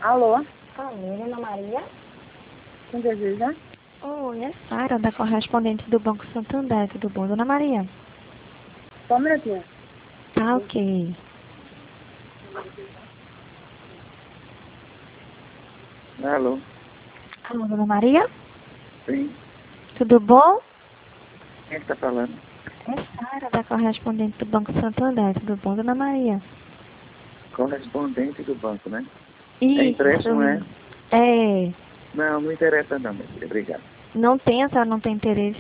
Alô? Alô, Dona Maria? Quem deseja? Oi, é Sara, da correspondente do Banco Santander. Tudo bom, Dona Maria? Só um minutinho. Tá ok. Alô? Alô, Dona Maria? Sim. Tudo bom? Quem está falando? É Sara, da correspondente do Banco Santander. Tudo bom, Dona Maria? Correspondente do banco, né? Isso. É empréstimo, é? É. Não, não interessa não, meu filho. Obrigado. Não tem, a senhora não tem interesse?